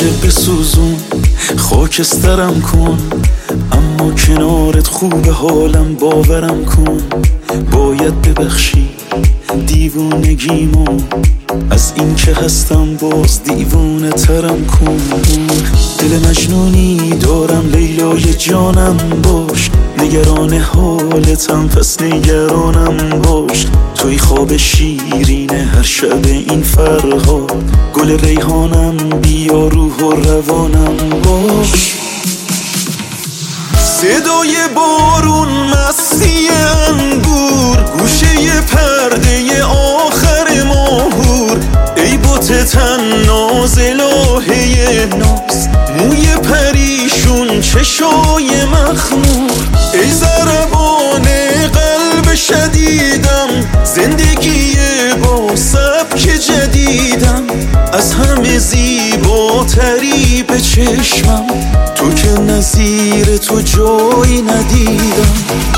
همیشه بسوزون، خاکسترم کن، اما کنارت خوب حالم باورم کن. باید ببخشی دیوونگیمو، از این که هستم باز دیوونه ترم کن. دل مجنونی دارم لیلای جانم باش، نگران حالتم پس نگرانم باش. توی خواب شیرینه هر شب این فرهاد، گل ریحانم بیا روح و روانم باش. صدای بارون مستی انگور، گوشه پرده آخر ماهور. ای بوت تن ناز الهه ناز، موی پریشون چشای مخمور. ای ضربان قلب شدیدم، زندگی با سبک جدیدم. از همه زیباتری به چشمم، تو که نظیر تو جایی ندیدم.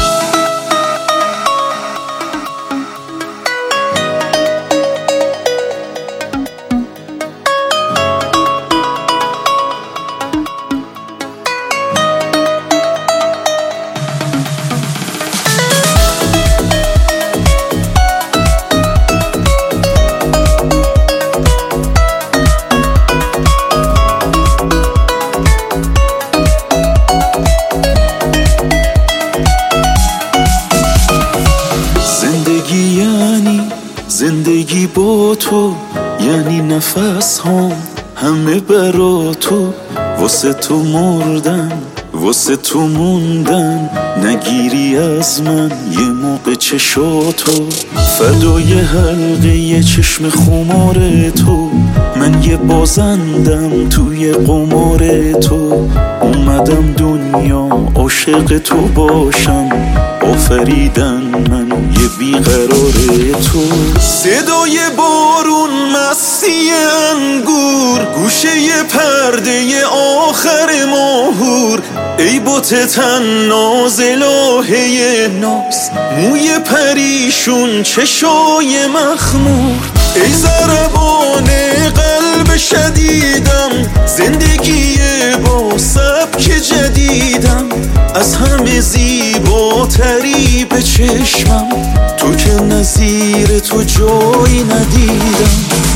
زندگی با تو یعنی نفس ها همه برا تو، واسه تو مردن واسه تو موندن. نگیری از من یه موقع چشاتو، فدای حلقه چشم خمار تو. من یه بازندم توی قمار تو، اومدم دنیا عاشق تو باشم. آفریدن من یه بیقرار تو. صدای بارون مستی انگور، گوشه پرده آخر ماهور. ای بوت تن ناز الهه ناز، موی پریشون چشای مخمور. ای ضربان قلب شدیدم، زندگی با سبک جدیدم. از همه زیباتری به چشمم، تو که نظیر تو جایی ندیدم.